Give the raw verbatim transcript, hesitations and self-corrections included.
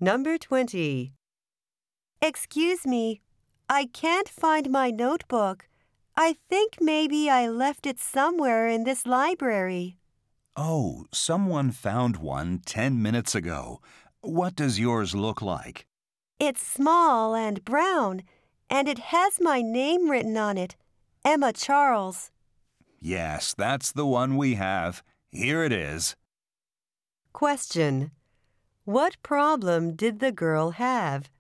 Number twenty. Excuse me, I can't find my notebook. I think maybe I left it somewhere in this library. Oh, someone found one ten minutes ago. What does yours look like? It's small and brown, and it has my name written on it, Emma Charles. Yes, that's the one we have. Here it is. Question. What problem did the girl have?